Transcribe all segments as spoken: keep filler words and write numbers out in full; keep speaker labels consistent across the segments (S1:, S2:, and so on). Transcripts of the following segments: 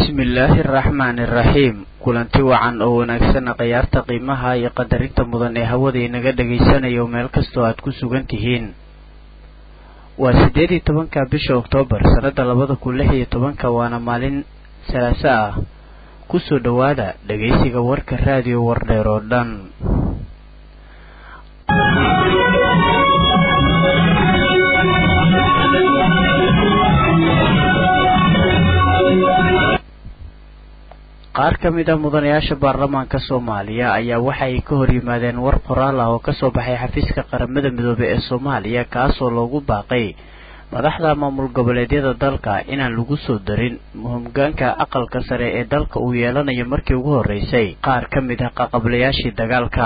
S1: bismillaahi araxmaani araxiim kulanti wacan oo wanaagsan qiyaarta qiimaha iyo qadarinta mudan ee hawada inaga dhagaysanayo meel kastoo aad ku sugan tihiin waa sideed iyo tobanka bisha Oktoobar sanada labada kun lix iyo tobanka waana maalin salaaso ah kusoo dhawaada dhageysiga warka raadiyo Wardheer oo dhan qaar ka mid ah mudanayaasha baarlamaanka Soomaaliya ayaa waxa ay ka hor yimaadeen war qoraal ah oo ka soo baxay xafiiska qaramada midoobay ee Soomaaliya kaas oo loogu baaqay madaxda maamul goboleedyada dalka inaan lagu soo darin muhiimka aqalka sare ee dalka uu yeelanayo markii ugu horeysay qaar ka mid ah qablayaashii dagaalka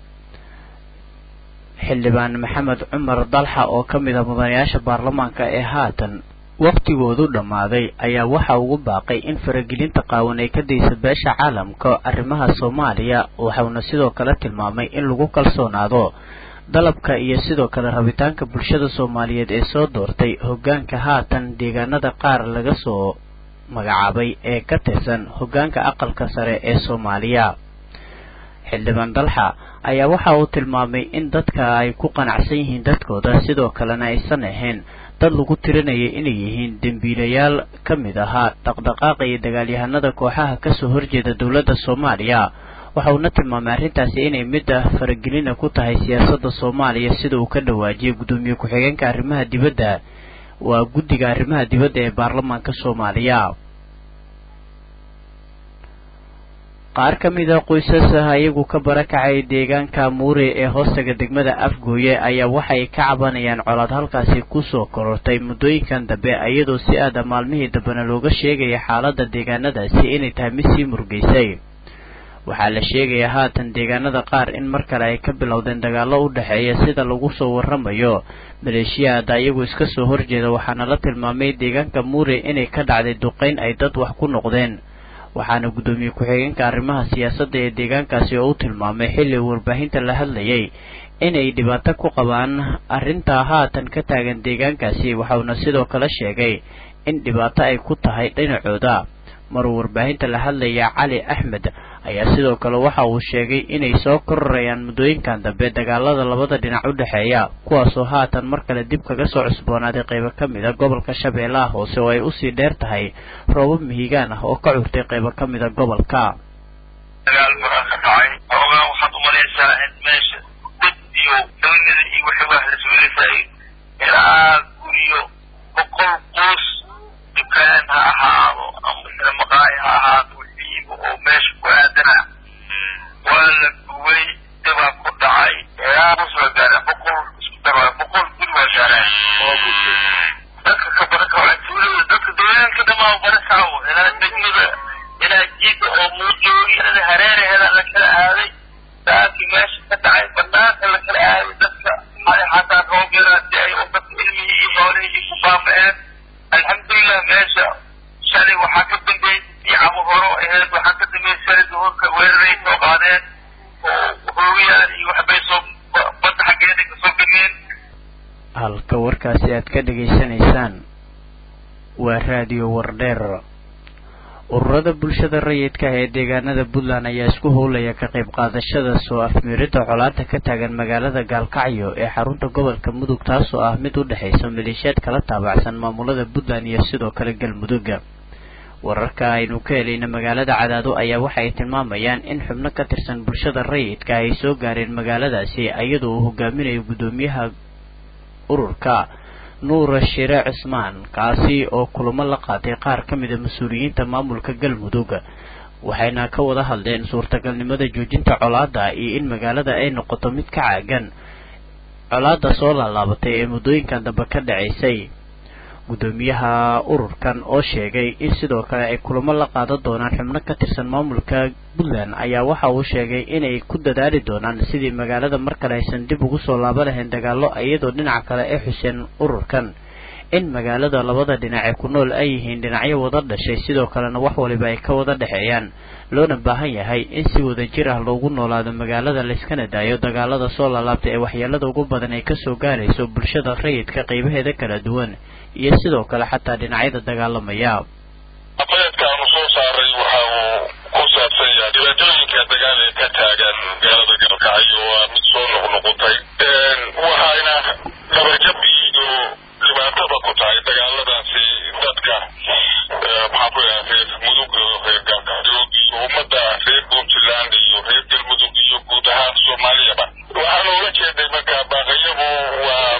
S1: xildhibaan Maxamed Cumar Dalxa oo ka mid ah mudanayaasha baarlamaanka ee haatan waqtigoodu dhamaaday ayaa waxa ugu baaqay in faragelinta qaawan ay ka dayso beesha caalamka arrimaha Soomaaliya waxaana sidoo kale tilmaamay in lagu kalsoonaado dalabka iyo sidoo kale rabitaanka bulshada Soomaaliyeed ee soo doortay hoggaanka haatan deegaanada qaar laga soo magacaabay ee ka tirsan hoggaanka aqalka sare ee Soomaaliya xildhibaan Dalxa ayaa waxa uu tilmaamay in dadka ay ku qanacsan yihiin dadkooda sidoo kalena aysan ahayn dad lagu tirinayay inay yihiin dambiilayaal ka mid ahaa dhaqdhaqaaqa iyo dagaalyahanada kooxaha ka soo horjeeda dawladda Soomaaliya waxa uu tilmaamay arrintaasi inay mid ah faragelin ku tahay siyaasadda Soomaaliya sida uu ka dhawaajiyay gudoomiye ku-xigeenka arrimaha dibadda waa guddiga arrimaha dibadda ee baarlamaanka Soomaaliya qaar ka mid ah qoysaska ayagu ka barakacay deegaanka Muure ee hoostaga degmada Afgooye ayaa waxay ka cabanayaan colaad halkaasi ku soo korortay muddooyinkan dambe iyadoo si aad maalmihii dambena looga sheegay xaaladda deegaanadaasi inay tahay mid sii murgeysay waxaa la sheegay haatan deegaanada qaar in mar kale ay ka bilowdeen dagaallo u dhaxeeya sida lagu soo waramayo maleeshiyada ayagu iska soo horjeeda waxaana la tilmaamay deegaanka Muure inay ka dhacday duqeyn ay dad wax ku noqdeen waxaana gudoomiye ku-xigeenka arrimaha siyaasadda ee deegaankaasi oo uu tilmaamay xilli warbaahinta la hadlayay inay dhibaato ku qabaan arrinta haatan ka taagan deegaankaasi waxaana sidoo kale sheegay in dhibaato ay ku tahay dhinacooda mar warbaahinta la hadlaya Cali Axmed ayaa sidoo kale waxa uu sheegay inay soo kororayaan muddooyinkan dambe dagaalada labada dhinac u dhaxeeya kuwaas oo haatan mar kale dib kaga soo cusboonaaday qaybo ka mid ah gobolka Shabeellaha Hoose oo ay u sii dheer tahay roobab mihigaan ah oo ka curtay qaybo ka mid ah gobolka
S2: dagaal marka dhacay oo waxa uu maleeshaa in meesha dad iyo dawladda iyo waxa wax la suulisay ilaa guriyo boqol qoys dukaan ha ahaado ama maqaayad ha ahaado oo meesha ku aadana wala way daba ku dhacay yaa soo gaaray boqol isku daba boqol guri waa gaaray oo dadka ka baraka wala tuulada dadka deegaanka dhamaan barakaw ilaa degmada ilaa jid oo muujoogi ilaa hareeraheeda la kala aaday dadkii meesha ka dhacay banaanka la kala aaday dadka xalay xataa roobiraad ay u dadka ilmihii iyo xoolihii ku baaba'een alxamdulillah meesha shalay waxaa ka dambeeyay يعمو هرو إهد وحكا دمي سرد وهكا ويرين وقادين وهويان يوحبيسو بطا حقينك صوبين
S1: halka warkaasi aad ka dhageysanaysaan waa raadiyo Wardheer ururada bulshada rayidka ee deegaanada Puntland ayaa isku howlaya ka qayb qaadashada soo afmiirida colaadda ka taagan magaalada Gaalkacyo ee xarunta gobolka Mudug taas oo ah mid u dhaxaysa maleeshiyad kala taabacsan maamulada Puntland iyo sidoo kale Galmudug wararka aynu ka helayna magaalada Cadaado ayaa waxa ay tilmaamayaan in xubno ka tirsan bulshada rayidka ay soo gaareen magaaladaasi iyadoo uu hogaaminayo gudoomiyaha ururka Nuur Shire Cismaan kaasi oo kulamo la qaatay qaar ka mid ah mas'uuliyiinta maamulka Galmudug waxayna ka wada hadleen suurtagalnimada joojinta colaadda iyo in magaalada ay noqoto mid ka caagan colaadda soo laalaabatay ee muddooyinkan dambe ka dhacaysay gudoomiyaha ururkan oo sheegay in sidoo kale ay kulamo la qaadan doonaan xubno ka tirsan maamulka Puntland ayaa waxa uu sheegay inay ku dadaali doonaan sidii magaalada mar kale aysan dib ugu soo laaban lahayn dagaallo iyadoo dhinaca kale ay xuseen ururkan in magaalada labada dhinac ee ku nool ay yihiin dhinacyo wada dhashay sidoo kalena wax waliba ay ka wada dhaxeeyaan loona baahan yahay in si wada jir ah loogu noolaado magaalada la iskana daayo dagaalada soo laalaabtay ee waxyeelada ugu badan ay ka soo gaarayso bulshada rayidka qaybaheeda kala duwan iyo sidoo kale xataa dhinacyada dagaalamaya
S2: aqoonta aan soo saaray
S3: ka taagan magaalada Galkacyo waa mid soo noqnoqotay waxayna darajad iyo dhibaatada ku tahay dagaaladaasi dadka maxaa ku yahay mudug reer Galkacyo iyo ummadda reer Puntland iyo reer Galmudug iyo guud ahaan Soomaaliyaba waxaan uga jeeday marka baaqayadu waa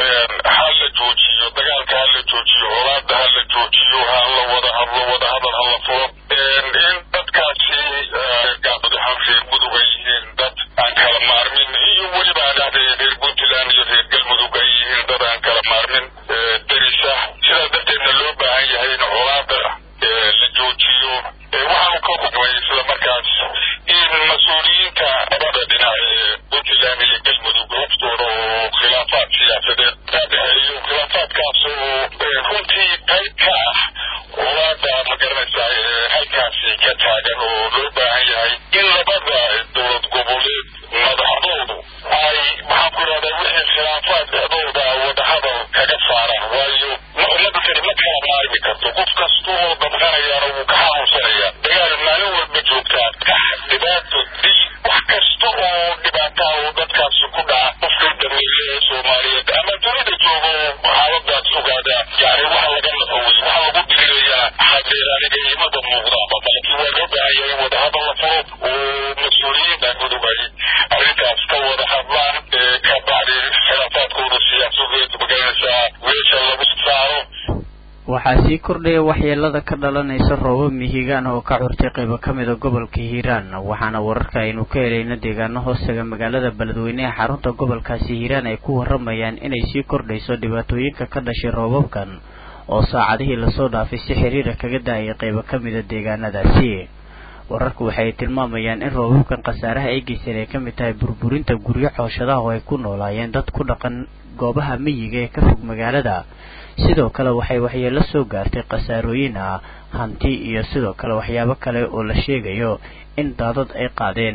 S3: hal la joojiyo dagaalka hal la joojiyo colaadda hal la joojiyo hal la wada hadlo wada hadal hal la furo in dadkaasi gacmadahan reer mudug ay yihiin dad aan kala maarmin iyo weliba dhacday reer Puntland iyo reer Galmudug ay yihiin dad aan kala maarmin darisa sidaa darteedna loo baahan yahay in colaadda la joojiyo waxaanu ka hubnay isla markaas in mas-uuliyiinta labada dhinac ee Puntland iyo Galmudug hoftooda oo khilaafaad siyaasadeed dhexeeyo khilaafaadkaas oo runtii qayb ka ah colaadda magaranaysaa halkaasi ka taagan oo loo baahan yahay in labada dowlad goboleed madaxdoodu ay maxaa ku yidhahdaa wixii khilaafaadkadooda wadahadal kaga saaraan waayo ummadda kani ma kala maarmi karto qof kasta oo dabqanayaana wuu ka xanuunsanaya dagaal maalin walba joogtaa kax dhibaato dil wax kasta oo dhibaataa oo dadkaasi ku dhaca qofka dameeye ee Soomaaliyeed ama dunida joogo xaaladaas ogaada yani waxa laga nafawey waxa lagu dirirayaa haddee aniga imada muuqdaaba laakiin waa loo baahan yahay wadahadal la furo oo mas-uuliyiinta mudug ay arrintaas ka wada hadlaan ka bacdi khilaafaadkooda siyaasadeed magaranaysaa weesha lagu saaro
S1: waxaa sii kordhaya waxyeelada ka dhalanaysa roobab mihigaan oo ka curtay qaybo ka mid a gobolka Hiiraan waxaana wararka aynu ka helayna deegaano hoostaga magaalada Beledweyne ee xarunta gobolkaasi Hiiraan ay ku waramayaan inay sii kordhayso dhibaatooyinka ka dhashay roobabkan oo saacadihii la soo dhaafay si xiriir kaga daayay qaybo ka mid a deegaanadaasi wararku waxay tilmaamayaan in roobabkan khasaaraha ay geysteen ay ka mid tahay burburinta guryo cooshadaha oo ay ku noolaayeen dad ku dhaqan goobaha miyiga ee ka fog magaalada sidoo kale waxay waxyeelo soo gaartay khasaarooyin ah hanti iyo sidoo kale waxyaabo kale oo la sheegayo in daadad ay qaadeen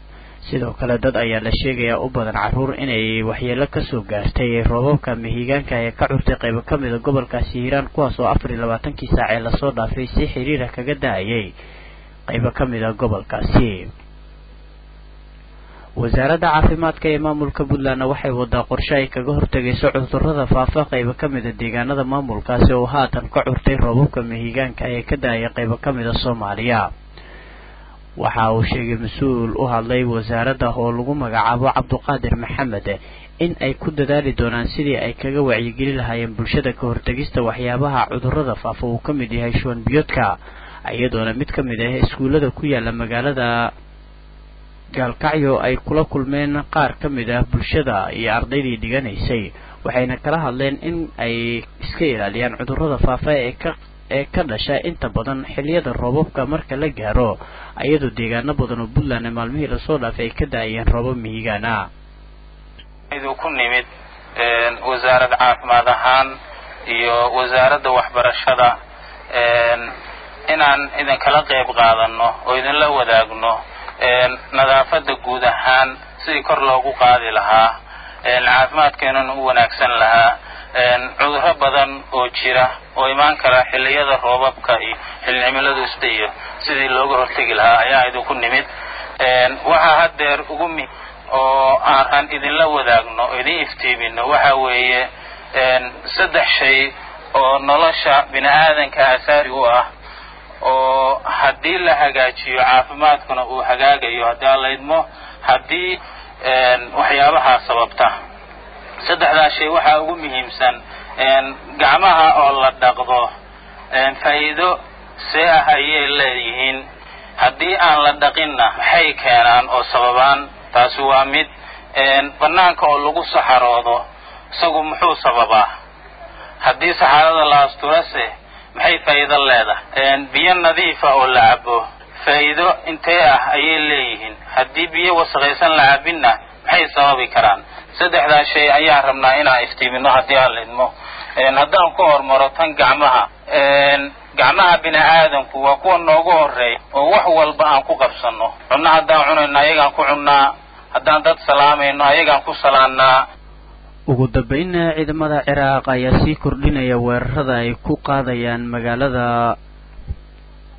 S1: sidoo kale dad ayaa la sheegayaa u badan carruur inay waxyeelo ka soo gaartay roobabka mihigaanka ee ka curtay qaybo ka mid a gobolkaasi Hiiraan kuwaas oo afar iyo labaatankii saac ee lasoo dhaafay si xiriir kaga daayay qaybo ka mid a gobolkaasi wasaaradda caafimaadka ee maamulka Puntland waxay wadaa qorshe ay kaga hortagayso cudurrada faafa qaybo ka mid ah deegaanada maamulkaasi oo haatan ka curtay roobabka mihigaanka ee ka daayay qaybo ka mid ah Soomaaliya waxa uu sheegay mas'uul u hadlay wasaaradda oo lagu magacaabo Cabduqaadir Maxamed in ay ku dadaali doonaan sidii ay kaga wacyigelin lahaayeen bulshada ka hortagista waxyaabaha cudurrada faafa uu ka mid yahay shuban biyoodka iyadoona mid ka mid ah iskuulada ku yaala magaalada Galkacyo ay kula kulmeen qaar ka mid ah bulshada iyo ardaydii dhiganaysay waxayna kala hadleen in ay iska ilaaliyaan cudurrada faafa ee ka ee ka dhasha inta badan xilliyada roobabka marka la gaaro iyadoo deegaano badan oo Puntland maalmihii la soo dhaafay ka daayeen roobab mihigaan ah
S4: idoo ku nimid een wasaaradda caafimaad ahaan iyo wasaaradda waxbarashada een inaan idin kala qayb qaadano oo idin la wadaagno een nadaafada guud ahaan si kor loogu qaadi lahaa een caafimaadkeena u wanaagsan lahaa een cudurro badan oo jira oo imaan kara xilliyada roobabka iyo xilli cimiladu isdayo sidii looga hortagi lahaa ayaa idin ku nimid een waxa hadeer ugu mi oo aan idin la wadaagno idin iftiimino waxa weeye een saddex shay oo nolosha bini'aadanka asaasi u ah oo haddii la hagaajiyo caafimaadkuna uu hagaagayo haddii la idmo haddii een waxyaabaha sababta saddexda shay waxa ugu muhiimsan een gacmaha oo la dhaqdo een faa'iido see ah ayay leeyihiin haddii aan la dhaqinna maxay keenaan oo sababaan taasi waa mid een banaanka oo lagu saxaroodo isagu muxuu sababaa haddii saxarada la asturase maxay faa'iido leedahay een biyo nadiif ah oo la cabo faa'iido intee ah ayay leeyihiin haddii biyo wasaqaysan la cabinna maxay sababi karaan saddexda shay ayaan rabnaa inaan iftiimino haddii aan lidmo een haddaan ku hormaro tan gacmaha een gacmaha bini'aadanku waa kuwa noogu horeeya oo wax walba aan ku qabsano cunno haddaan cunayno ayagaan ku cunnaa haddaan dad salaamayno ayagaan ku salaannaa
S1: ugu dambeynna ciidamada Ciraaq ayaa sii kordhinaya weerarada ay ku qaadayaan magaalada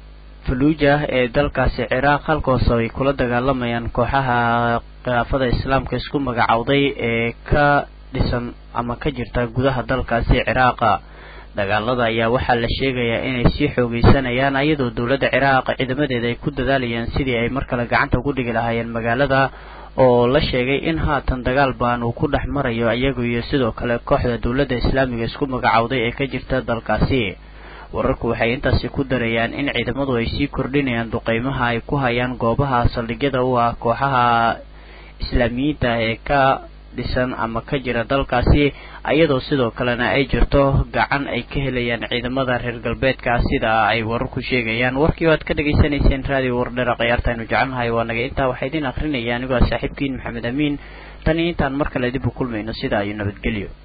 S1: Fallujah ee dalkaasi Ciraaq halkaas oo ay kula dagaalamayaan kooxaha khilaafada islaamka isku magacawday ee ka dhisan ama ka jirta gudaha dalkaasi Ciraaq. dagaalada ayaa waxaa la sheegayaa inay sii xoogeysanayaan iyadoo dawladda Ciraaq ciidamadeeda ay ku dadaalayaan sidii ay mar kale gacanta ugu dhigi lahaayeen magaalada oo la sheegay in haatan dagaal baan uu ku dhex marayo iyaga iyo sidoo kale kooxda dawladda islaamiga isku magacawday ee ka jirta dalkaasi. wararku waxay intaasi ku darayaan in ciidamadu ay sii kordhinayaan duqeymaha ay ku hayaan goobaha saldhigyada u ah kooxaha islaamiyiinta ee ka dhisan ama ka jira dalkaasi iyadoo sidoo kalena ay jirto gacan ay ka helayaan ciidamada reer galbeedka sida ay wararku sheegayaan. warkii waad ka dhageysanayseen raadiyo Wardheer qiyaartaynu jecelnahay waa naga intaa waxay idin akhrinayaan aniga saaxiibkiin Maxamed Amiin tan intaan mar kale dib u kulmayno sida ay nabadgelyo.